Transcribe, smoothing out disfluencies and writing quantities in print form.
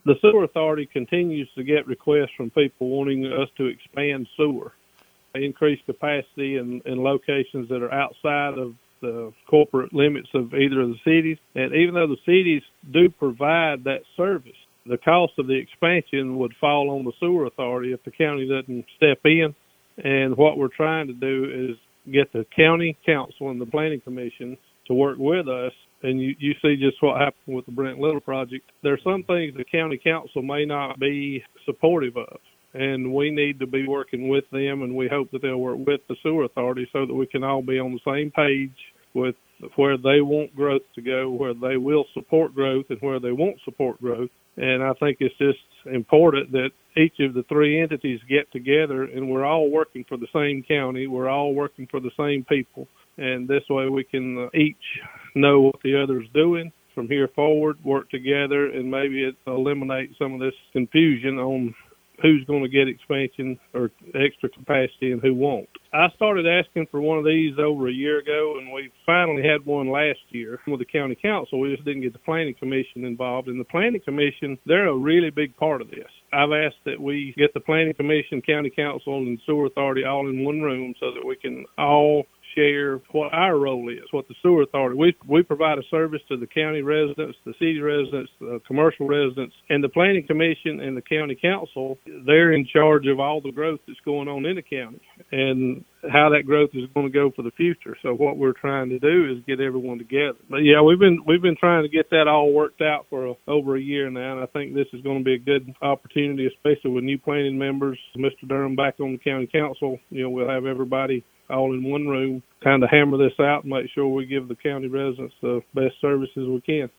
The sewer authority continues to get requests from people wanting us to expand sewer, increase capacity in locations that are outside of the corporate limits of either of the cities. And even though the cities do provide that service, the cost of the expansion would fall on the sewer authority if the county doesn't step in. And what we're trying to do is get the county council and the planning commission to work with us. And you see just what happened with the Brent Little project. There are some things the county council may not be supportive of, and we need to be working with them, and we hope that they'll work with the sewer authority so that we can all be on the same page with where they want growth to go, where they will support growth, and where they won't support growth. And I think it's just important that each of the three entities get together, and we're all working for the same county. We're all working for the same people. And this way we can each know what the other's doing from here forward, work together, and maybe it eliminate some of this confusion on who's going to get expansion or extra capacity and who won't. I started asking for one of these over a year ago, and we finally had one last year with the county council. We just didn't get the planning commission involved. And the planning commission, they're a really big part of this. I've asked that we get the planning commission, county council, and sewer authority all in one room so that we can all share what our role is, what the sewer authority. We provide a service to the county residents, the city residents, the commercial residents, and the planning commission and the county council. They're in charge of all the growth that's going on in the county and how that growth is going to go for the future. So what we're trying to do is get everyone together. But yeah, we've been trying to get that all worked out for over a year now, and I think this is going to be a good opportunity, especially with new planning members. Mr. Durham back on the county council, we'll have everybody all in one room, kind of hammer this out and make sure we give the county residents the best services we can.